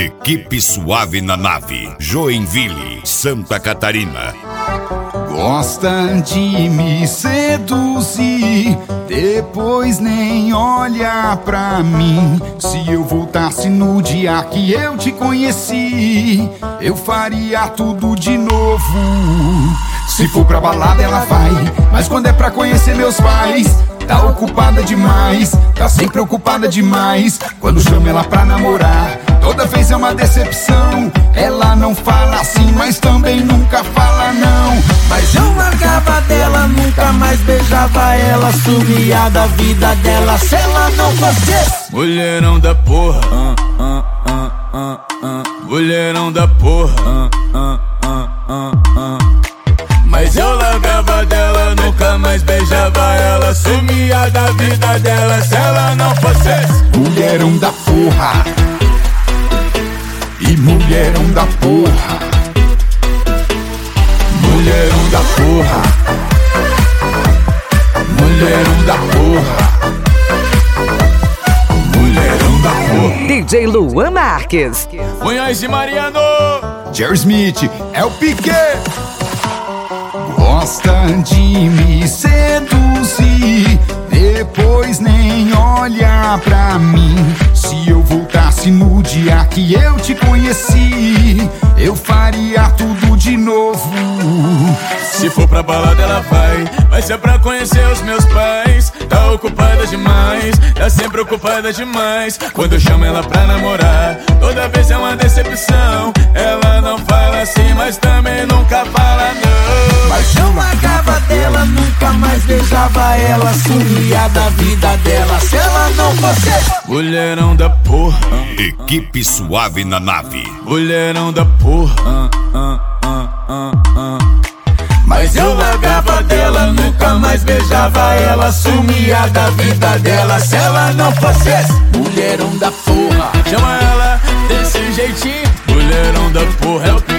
Equipe Suave na Nave, Joinville, Santa Catarina. Gosta de me seduzir, depois nem olha pra mim. Se eu voltasse no dia que eu te conheci, eu faria tudo de novo. Se for pra balada ela vai, mas quando é pra conhecer meus pais, tá ocupada demais, tá sempre ocupada demais. Quando chamo ela pra namorar, toda vez é uma decepção. Ela não fala assim, mas também nunca fala não. Mas eu largava dela, nunca mais beijava ela, sumia da vida dela se ela não fosse mulherão da porra, mulherão da porra, Mas eu largava dela, nunca mais beijava ela, sumia da vida dela se ela não fosse mulherão da porra. E mulherão da porra, mulherão da porra, mulherão da porra, mulherão da porra. DJ Luan Marques, Cunhães e Mariano, Jerry Smith, é o Piquet. Gosta de me seduzir, depois nem olha pra mim. Se eu voltasse no dia que eu te conheci, eu faria tudo de novo. Se for pra balada ela vai ser pra conhecer os meus pais. Tá ocupada demais, tá sempre ocupada demais. Quando eu chamo ela pra namorar, toda vez é uma decepção. Ela não fala assim, mas também nunca fala não. Mas eu largava dela, nunca mais beijava ela, sumia da vida dela se ela não fosse mulherão da porra. Equipe Suave na Nave, mulherão da porra. Mas eu largava dela, nunca mais beijava ela, sumia da vida dela se ela não fosse mulherão da porra. Chama ela desse jeitinho, mulherão da porra é o